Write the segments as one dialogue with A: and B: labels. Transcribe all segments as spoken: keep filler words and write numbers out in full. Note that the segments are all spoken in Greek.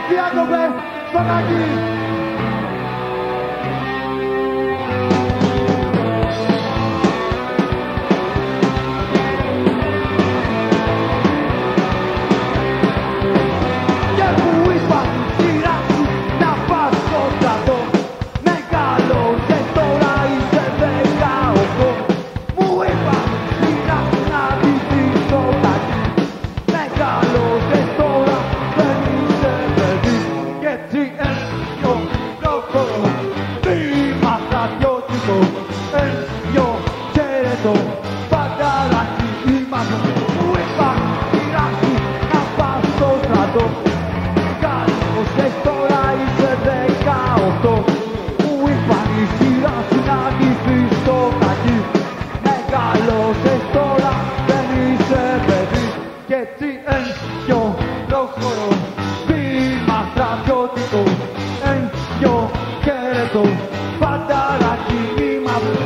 A: Διάκοπε, Σπανάκη. Και μου είπα σειρά σου να πας στο στρατό. Μεγάλωσες τώρα είσαι δεκαοκτώ. Μου είπα σειρά σου να ντυθείς στο τακί. Μεγάλωσες τώρα δεν είσαι παιδί. Και έτσι έννοιο προχωρώ. Βήμα στρατιώτικο, έννοιο χαιρετώ. Πανταράκι είμαστε. Μου είπα σειρά σου να πας στο στρατό. Μεγάλωσες τώρα είσαι δεκαοκτώ. Μου είπαν η σειρά σου να ντυθείς στο τακί. Μεγάλωσες τώρα δεν είσαι παιδί. Και έτσι έννοιο προχωρώ. Βήμα στρατιώτικο, έννοιο χαιρετώ. Πανταράκι είμαστε.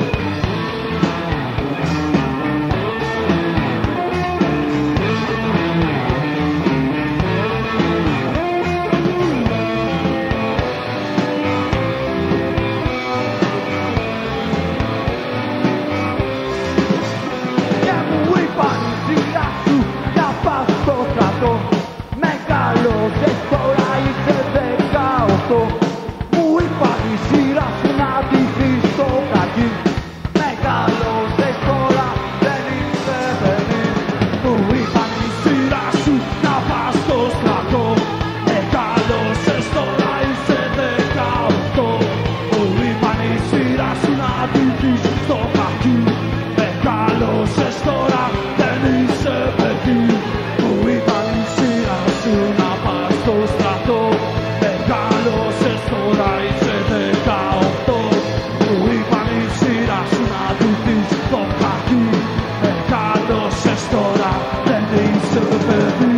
A: Και μου είπαν η σειρά σου να πας στο στρατό. Μεγάλωσες τώρα είσαι δεκαοκτώ. Μου είπαν η σειρά σου να ντυθείς στο κακί. Μεγάλωσες τώρα δεν είσαι παιδί. Μου είπαν η σειρά σου να πας στο στρατό. Μεγάλωσες τώρα είσαι δεκαοκτώ. Μου είπαν η σειρά σου να ντυθείς στο κακί. Μεγάλωσες τώρα δεν είσαι παιδί. Μου είπαν η σειρά σου να πας στο στρατό. Μεγάλωσες τώρα είσαι δεκαοκτώ. Μου είπαν η σειρά σου να ντυθείς στο κακί. Μεγάλωσες τώρα δεν είσαι παιδί.